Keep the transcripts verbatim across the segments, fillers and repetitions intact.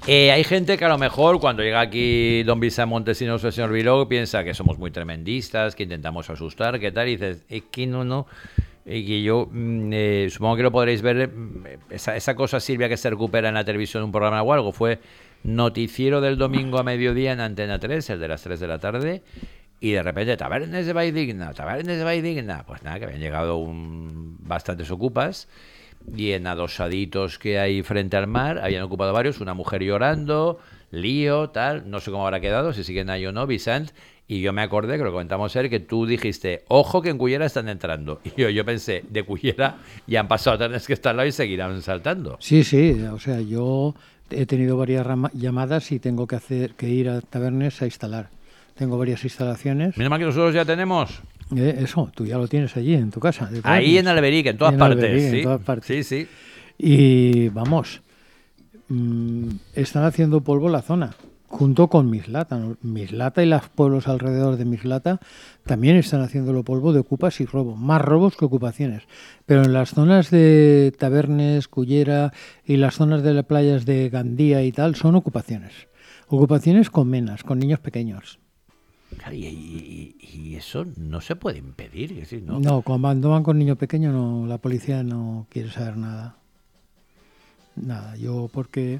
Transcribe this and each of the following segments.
Eh, hay gente que a lo mejor cuando llega aquí don Vicente Montesinos o el señor Viló piensa que somos muy tremendistas, que intentamos asustar, que tal, y dices, es que no, no. Y que yo mm, eh, supongo que lo podréis ver, mm, esa, esa cosa, Silvia, que se recupera en la televisión en un programa o algo, fue noticiero del domingo a mediodía en Antena tres, el de las tres de la tarde, y de repente, tabernes de Valldigna, tabernes de Valldigna, pues nada, que habían llegado un, bastantes ocupas, y en adosaditos que hay frente al mar habían ocupado varios, una mujer llorando, lío, tal, no sé cómo habrá quedado, si siguen ahí o no, Vicent, y yo me acordé, que lo comentamos ayer, que tú dijiste, ojo que en Cullera están entrando, y yo, yo pensé, de Cullera ya han pasado trenes que están al lado y seguirán saltando. Sí, sí, o sea, yo he tenido varias rama- llamadas y tengo que hacer que ir a Tabernes a instalar. Tengo varias instalaciones. Menos mal que nosotros ya tenemos. Eh, eso, tú ya lo tienes allí en tu casa. de Ahí en Tabernes. Alberic, en todas En partes, Alberic, sí. en todas partes. Sí, sí. Y vamos, mm, están haciendo polvo la zona, junto con Mislata. ¿no? Mislata y los pueblos alrededor de Mislata también están haciéndolo polvo de ocupas y robo, más robos que ocupaciones. Pero en las zonas de Tabernes, Cullera y las zonas de las playas de Gandía y tal, son ocupaciones. Ocupaciones con menas, con niños pequeños. Claro, y, y- y eso no se puede impedir, es decir, ¿no? No, cuando van con niños pequeños, no, la policía no quiere saber nada. Nada, yo porque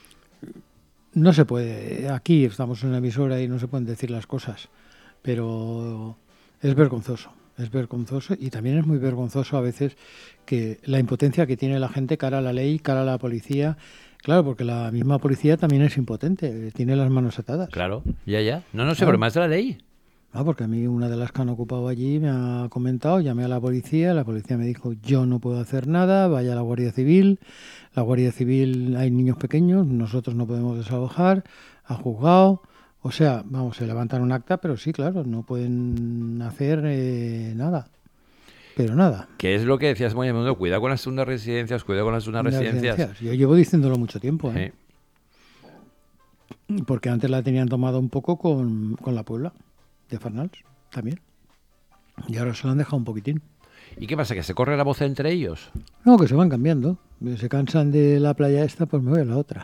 no se puede. Aquí estamos en una emisora y no se pueden decir las cosas, pero es vergonzoso, es vergonzoso y también es muy vergonzoso a veces que la impotencia que tiene la gente cara a la ley, cara a la policía. Claro, porque la misma policía también es impotente, tiene las manos atadas. Claro, ya, ya. No, no sé, Claro. pero más de la ley. Ah, porque a mí una de las que han ocupado allí me ha comentado, llamé a la policía, la policía me dijo, yo no puedo hacer nada, vaya a la Guardia Civil, la Guardia Civil hay niños pequeños, nosotros no podemos desalojar, ha juzgado, o sea, vamos, se levantan un acta, pero sí, claro, no pueden hacer eh, nada, pero nada. Que es lo que decías muy a menudo, cuidado con las segundas residencias, cuidado con las segundas Las residencias. residencias. Yo llevo diciéndolo mucho tiempo, ¿eh? Sí. Porque antes la tenían tomado un poco con, con la Puebla de Farnals, también, y ahora se la han dejado un poquitín. ¿Y qué pasa? ¿Que se corre la voz entre ellos? No, que se van cambiando. Se cansan de la playa esta, pues me voy a la otra.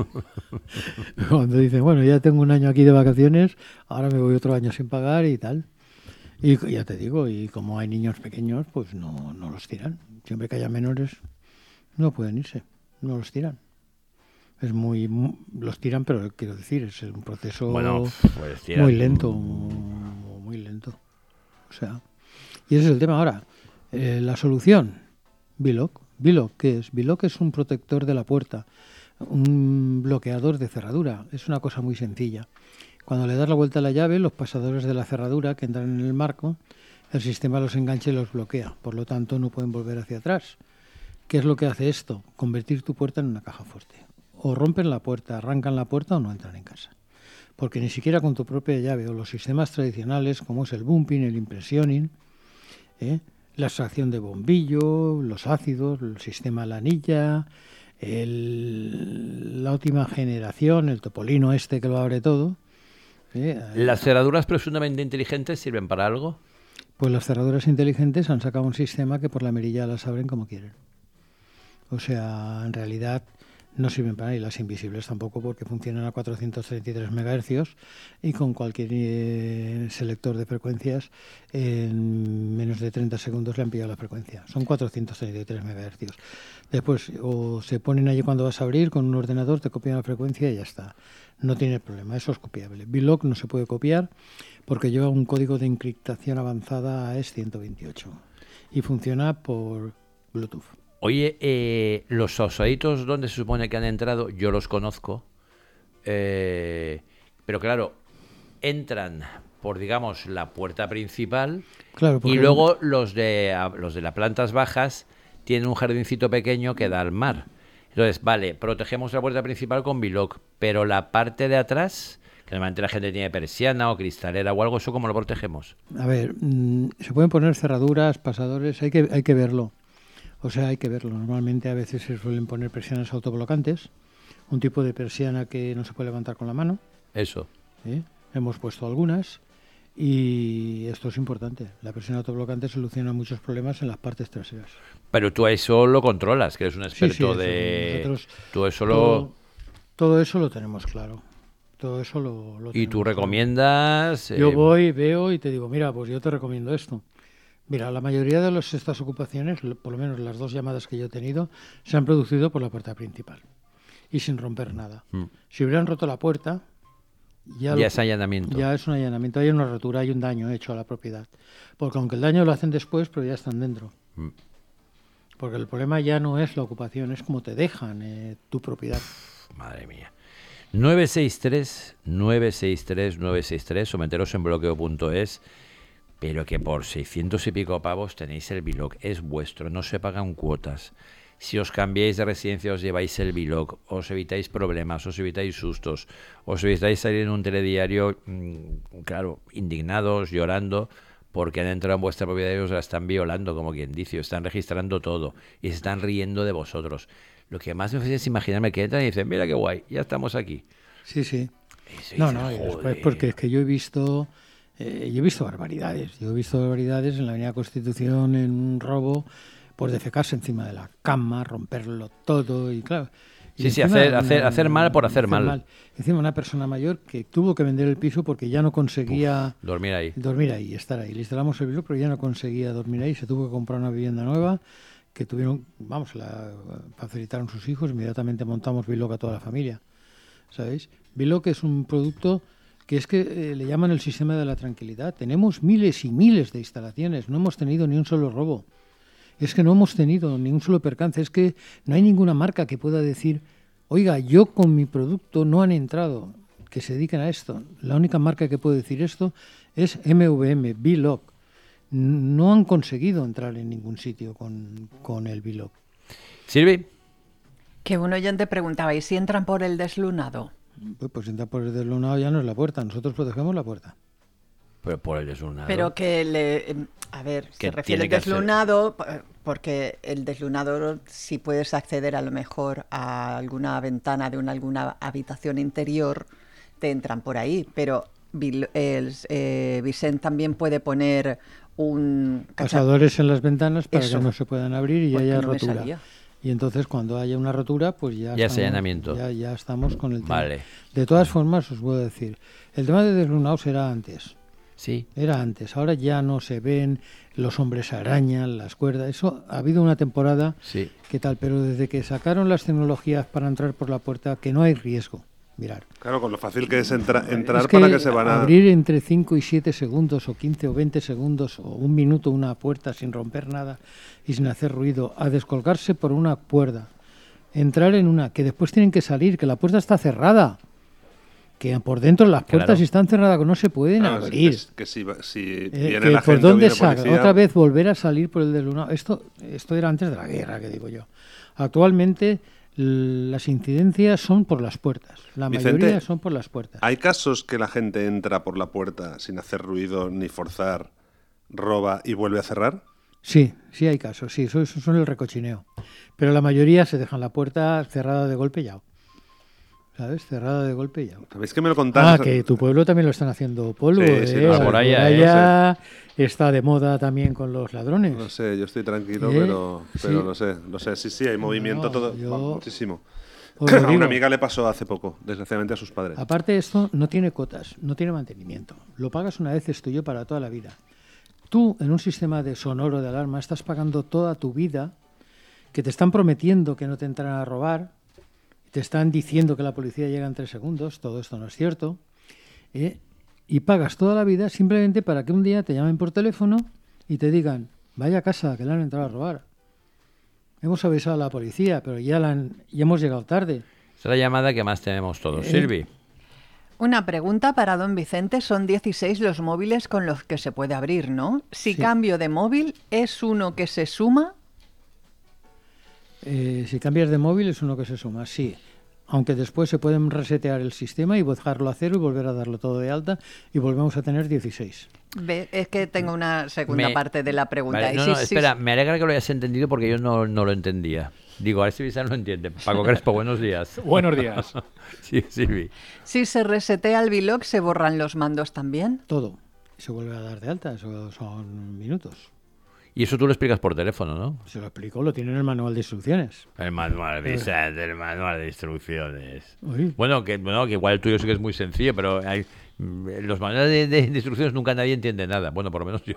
Cuando dicen, bueno, ya tengo un año aquí de vacaciones, ahora me voy otro año sin pagar y tal. Y ya te digo, y como hay niños pequeños, pues no, no los tiran. Siempre que haya menores, no pueden irse, no los tiran. Es muy, mu- los tiran, pero quiero decir, es un proceso Bueno, pues tira. muy lento, muy, muy lento. O sea, y ese es el tema ahora. Eh, la solución, Biloc. Biloc, ¿qué es? Biloc es un protector de la puerta, un bloqueador de cerradura. Es una cosa muy sencilla. Cuando le das la vuelta a la llave, los pasadores de la cerradura que entran en el marco, el sistema los engancha y los bloquea. Por lo tanto, no pueden volver hacia atrás. ¿Qué es lo que hace esto? Convertir tu puerta en una caja fuerte. O rompen la puerta, arrancan la puerta o no entran en casa. Porque ni siquiera con tu propia llave o los sistemas tradicionales, como es el bumping, el impressioning, ¿eh? la extracción de bombillo, los ácidos, el sistema lanilla, el, la última generación, el topolino este que lo abre todo. ¿eh? ¿Las cerraduras presuntamente inteligentes sirven para algo? Pues las cerraduras inteligentes han sacado un sistema que por la mirilla las abren como quieren. O sea, en realidad no sirven para nada, y las invisibles tampoco, porque funcionan a cuatrocientos treinta y tres megahercios y con cualquier eh, selector de frecuencias en menos de treinta segundos le han pillado la frecuencia. Son cuatrocientos treinta y tres megahercios. Después o se ponen allí cuando vas a abrir con un ordenador, te copian la frecuencia y ya está. No tiene problema, eso es copiable. Biloc no se puede copiar porque lleva un código de encriptación avanzada A E S ciento veintiocho y funciona por Bluetooth. Oye, eh, los osaditos donde se supone que han entrado, yo los conozco, eh, pero claro, entran por, digamos, la puerta principal Claro, y porque luego los de a- los de las plantas bajas tienen un jardincito pequeño que da al mar. Entonces, vale, protegemos la puerta principal con Biloc, pero la parte de atrás, que normalmente la gente tiene persiana o cristalera o algo, ¿eso cómo lo protegemos? A ver, mmm, se pueden poner cerraduras, pasadores, hay que, hay que verlo. O sea, hay que verlo. Normalmente a veces se suelen poner persianas autoblocantes, un tipo de persiana que no se puede levantar con la mano. Eso. ¿eh? Hemos puesto algunas y esto es importante. La persiana autoblocante soluciona muchos problemas en las partes traseras. Pero tú eso lo controlas, que eres un Sí, sí, experto eso, de... nosotros Tú eso todo, lo... Todo eso lo tenemos claro. Todo eso lo, lo ¿Y tú tenemos recomiendas? claro. Yo eh, voy, veo y te digo, mira, pues yo te recomiendo esto. Mira, la mayoría de las, estas ocupaciones, lo- por lo menos las dos llamadas que yo he tenido, se han producido por la puerta principal y sin romper nada. Mm. Si hubieran roto la puerta, ya, Ya lo- es allanamiento. ya es un allanamiento, hay una rotura, hay un daño hecho a la propiedad. Porque aunque el daño lo hacen después, pero ya están dentro. Mm. Porque el problema ya no es la ocupación, es como te dejan eh, tu propiedad. Madre mía. nueve seis tres, nueve seis tres, nueve seis tres, someteros en bloqueo punto es, pero que por seiscientos y pico pavos tenéis el Biloc, es vuestro, no se pagan cuotas. Si os cambiáis de residencia os lleváis el Biloc, os evitáis problemas, os evitáis sustos, os evitáis salir en un telediario, mmm, claro, indignados, llorando, porque han entrado en vuestra propiedad y os la están violando, como quien dice, os están registrando todo y se están riendo de vosotros. Lo que más me hace es imaginarme que entran y dicen, mira qué guay, ya estamos aquí. Sí, sí. Eso No, dices, no, y después "Joder". porque es que yo he visto, eh, yo he visto barbaridades. Yo he visto barbaridades en la Avenida Constitución en un robo, por defecarse encima de la cama, romperlo todo y claro. y Sí, sí, encima hacer- hacer- hacer mal por hacer mal. Encima una persona mayor que tuvo que vender el piso porque ya no conseguía Dormir ahí. dormir ahí, estar ahí. Le instalamos el piso, pero ya no conseguía dormir ahí. Se tuvo que comprar una vivienda nueva que tuvieron, vamos, la facilitaron sus hijos. Inmediatamente montamos Biloc a toda la familia. ¿Sabéis? Biloc es un producto que es que eh, le llaman el sistema de la tranquilidad. Tenemos miles y miles de instalaciones, no hemos tenido ni un solo robo. Es que no hemos tenido ni un solo percance. Es que no hay ninguna marca que pueda decir, oiga, yo con mi producto no han entrado, que se dediquen a esto. La única marca que puede decir esto es M V M, Biloc. No han conseguido entrar en ningún sitio con, con el Biloc. Silvi, Que un oyente preguntaba, ¿y si entran por el deslunado? Pues, pues entra por el deslunado ya no es la puerta, nosotros protegemos la puerta. pero por el deslunado. Pero que le... em, A ver, Que se refiere tiene al que hacer- deslunado, p- porque el deslunado, si puedes acceder a lo mejor a alguna ventana de una alguna habitación interior, te entran por ahí. Pero Bil- el, eh, Vicent también puede poner un... cacha- Pasadores en las ventanas para Eso. que no se puedan abrir y Porque haya no me rotura. salía. Y entonces cuando haya una rotura, pues ya, Ya es estamos, allanamiento. ya, ya estamos con el tema. Vale. De todas formas, os puedo decir, el tema de deslunados era antes. Sí. Era antes, ahora ya no se ven los hombres arañan, las cuerdas. Eso ha habido una temporada, Sí. ¿qué tal? Pero desde que sacaron las tecnologías para entrar por la puerta, que no hay riesgo. Mirar. Claro, con lo fácil que es entra- entrar Es que para que se van a... abrir entre cinco y siete segundos, o quince o veinte segundos, o un minuto una puerta sin romper nada y sin hacer ruido, a descolgarse por una cuerda, entrar en una, que después tienen que salir, que la puerta está cerrada, que por dentro las puertas Claro. están cerradas, que no se pueden Claro, abrir. que, que si, va- si Eh, viene que la por gente o dónde viene saca, policía, otra vez volver a salir por el deslunado. Esto, esto era antes de la guerra, que digo yo. Actualmente l- las incidencias son por las puertas. La Vicente, mayoría son por las puertas. ¿hay casos que la gente entra por la puerta sin hacer ruido ni forzar, roba y vuelve a cerrar? Sí, sí hay casos, sí, eso, eso son el recochineo. Pero la mayoría se dejan la puerta cerrada de golpe y ya. ¿Sabes? Cerrada de golpe y ya. ¿Sabéis que me lo contaron? Ah, que tu pueblo también lo están haciendo polvo. Sí, sí, ¿eh? lo sé. La Por allá, Moralla está de moda también con los ladrones. No sé, yo estoy tranquilo, ¿Eh? pero, pero Sí. lo sé, lo sé. Sí, sí, hay movimiento No, todo, yo- va, muchísimo. Os lo A digo. una amiga le pasó hace poco, desgraciadamente a sus padres. Aparte esto no tiene cotas, no tiene mantenimiento. Lo pagas una vez, es tuyo para toda la vida. Tú en un sistema de sonoro de alarma estás pagando toda tu vida, que te están prometiendo que no te entrarán a robar, te están diciendo que la policía llega en tres segundos, todo esto no es cierto, ¿eh? Y pagas toda la vida simplemente para que un día te llamen por teléfono y te digan, vaya a casa, que le han entrado a robar. Hemos avisado a la policía, pero ya, la han- ya hemos llegado tarde. Es la llamada que más tenemos todos. Eh, Silvi. Una pregunta para don Vicente. Son dieciséis los móviles con los que se puede abrir, ¿no? Si Sí. cambio de móvil, ¿es uno que se suma? Eh, si cambias de móvil es uno que se suma, sí. Aunque después se pueden resetear el sistema y dejarlo a cero y volver a darlo todo de alta y volvemos a tener dieciséis. Ve, es que tengo una segunda Me- parte de la pregunta. Vale, Y no, sí, no, sí, espera, me alegra que lo hayas entendido porque yo no, no lo entendía. Digo, a ver si Vicente lo entiende. Paco Crespo, buenos días. Buenos días. Sí, Silvi. Si se resetea el Biloc, ¿se borran los mandos también? Todo. Y se vuelve a dar de alta, eso son minutos. Y eso tú lo explicas por teléfono, ¿no? Se lo explico, lo tiene en el manual de instrucciones. El manual, Vicente, el manual de instrucciones. Uy. Bueno, que, bueno, que igual el tuyo sí que es muy sencillo, pero hay, los manuales de, de, de instrucciones nunca nadie entiende nada. Bueno, por lo menos yo.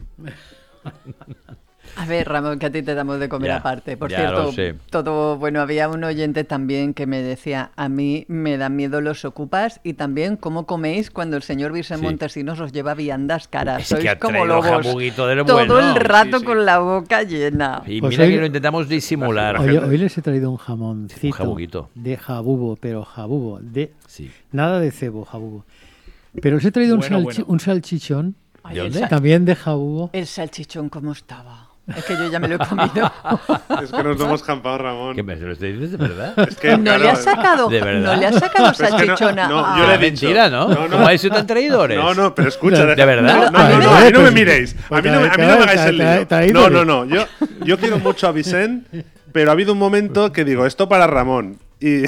A ver, Ramón, que a ti te damos de comer Ya, aparte. Por ya cierto, lo sé. todo bueno, había un oyente también que me decía, a mí me dan miedo los ocupas y también cómo coméis cuando el señor Vicente Sí. Montesinos os lleva viandas caras. Es Sois que ha como traído lobos. jabuguito del todo bueno. el rato Sí, sí. con la boca llena. Y Pues mira hoy- que lo intentamos disimular. Hoy, hoy les he traído un jamoncito Un jabuguito. de jabugo, pero jabugo, de Sí. nada de cebo, jabugo. Pero os he traído Bueno, un, salchi- bueno. un salchichón Ay, ¿De el dónde? sa- también de jabugo. El salchichón, ¿cómo estaba? Es que yo ya me lo he comido. Es que nos lo hemos jampado, Ramón. ¿Qué me lo estoy diciendo de verdad? Es que, ¿No claro, le has sacado, ¿De verdad? ¿no le has sacado Pero es que no- salchichón a- no, a- yo le he Ah, dicho. mentira, ¿no? No, no. ¿Cómo habéis sido tan traidores? No, no, pero escucha. ¿De verdad? No, no, A no, mí no, no, a mí no me pues- miréis. A mí no, a mí no me hagáis el lío. No, no, no. Yo, yo quiero mucho a Vicente, pero ha habido un momento que digo, esto para Ramón. Y,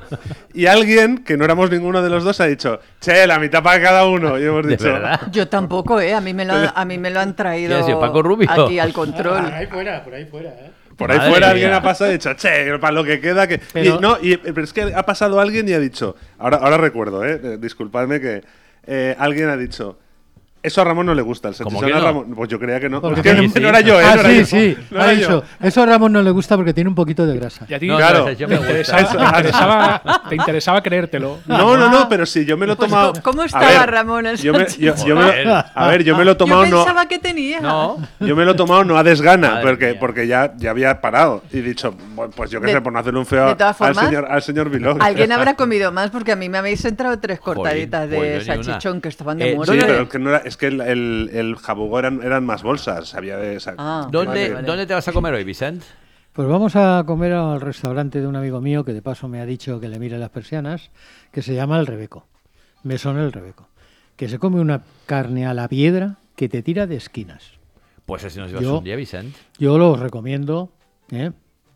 y alguien, que no éramos ninguno de los dos, ha dicho, che, la mitad para cada uno. Y hemos ¿De dicho, verdad? Yo tampoco, ¿eh? A mí me lo, a mí me lo han traído ¿Quién ha sido, Paco Rubio? aquí al control. ahí fuera, por ahí fuera, ¿eh? por ahí Madre fuera mía. alguien ha pasado y ha dicho, che, para lo que queda. Que... Pero- Y, no, y, pero es que ha pasado alguien y ha dicho, ahora, ahora recuerdo, ¿eh? eh, disculpadme que eh, alguien ha dicho, eso a Ramón no le gusta, el ¿Cómo salchichón que a no? Ramón. Pues yo creía que no. Porque Es que tiene- no, sí. no era yo, ¿eh? Ah, no era sí, yo. sí, No ha era dicho. yo. Eso a Ramón no le gusta porque tiene un poquito de grasa. Y a ti No, Claro. no, yo te, me gusta. interesaba, te, interesaba, te interesaba creértelo. No, no, no, pero sí, yo me lo he Pues, tomado. ¿cómo A estaba ver, Ramón el yo me, yo, yo me Joder. lo, A ver, yo me lo he tomado Yo no. pensaba que tenía. No. Yo me lo he tomado no a desgana, Madre porque, mía. porque ya, ya había parado. Y he dicho, bueno, pues yo qué De- sé, por no hacerle un feo de todas al formas, señor, al señor Vilog. Alguien habrá comido más porque a mí me habéis entrado tres Jolín, cortaditas pues de yo ni una. salchichón que estaban de Eh, muerte. Sí, ¿Dónde- pero es que, no era, es que el, el, el jabugo eran, eran más bolsas. Había de, o sea, Ah. ¿Dónde, Vale, vale. ¿Dónde te vas a comer hoy, Vicente? Pues vamos a comer al restaurante de un amigo mío que de paso me ha dicho que le mire las persianas, que se llama El Rebeco, Mesón El Rebeco, que se come una carne a la piedra que te tira de esquinas. Pues así nos llevas Yo- un día, Vicente. Yo los recomiendo, ¿eh?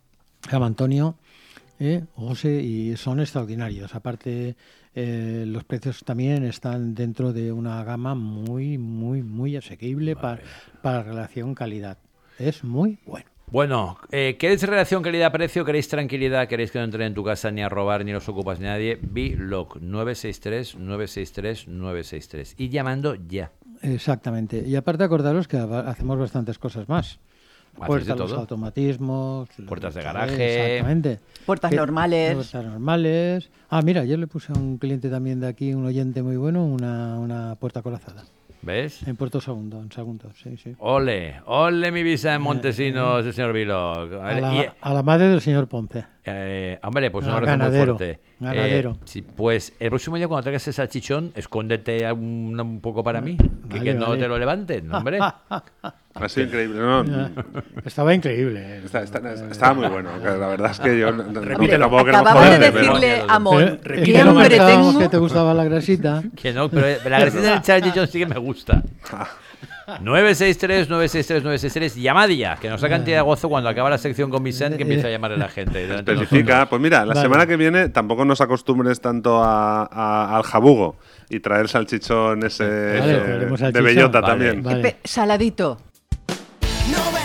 Se llama Antonio, ¿eh? José, y son extraordinarios. Aparte, eh, los precios también están dentro de una gama muy, muy, muy asequible para, para relación calidad. Es muy bueno. Bueno, eh, ¿queréis relación calidad-precio? ¿Queréis tranquilidad? ¿Queréis que no entren en tu casa ni a robar ni los ocupas ni nadie? Biloc nueve seis tres, nueve seis tres, nueve seis tres. Y llamando ya. Exactamente. Y aparte acordaros que ha- hacemos bastantes cosas más. ¿Hacéis de Puertas, los todo? automatismos. Puertas de los- garaje. Exactamente. Puertas Que- normales. Puertas normales. Ah, mira, yo le puse a un cliente también de aquí, un oyente muy bueno, una, una puerta corazada. ¿Ves? En Puerto Sagunto, en Sagunto, sí, sí. Ole, ole mi Vicente Montesinos, el señor Biloc. A Y, la, a la madre del señor Ponce. eh, hombre, pues Ah, un abrazo muy ganadero, fuerte. ganadero. Eh, sí, pues el próximo día cuando traigas ese salchichón, escóndete a un, un poco para mí. Que, Vale, que no vale. te lo levanten, hombre. ha sido increíble. No, no, Estaba increíble. ¿eh? está- está- estaba muy bueno. que La verdad es que yo no, no- Repítelo. tampoco queremos Acababa de joderte, pero- decirle a Eh, Mon, es ¿qué que no hambre pensábamos tengo? que te gustaba la grasita. Que no, pero la grasita del salchichón sí que me gusta. nueve seis tres, nueve seis tres, nueve seis tres, llamadilla, que nos da cantidad de gozo cuando acaba la sección con Vicente que empieza a llamarle a la gente. delante de Especifica. nosotros. Pues mira, la Vale. semana que viene tampoco nos acostumbres tanto a, a- al jabugo y traer salchichón ese Vale, eh, traeremos de salchichón. bellota Vale. también. Vale. Pe- Saladito. No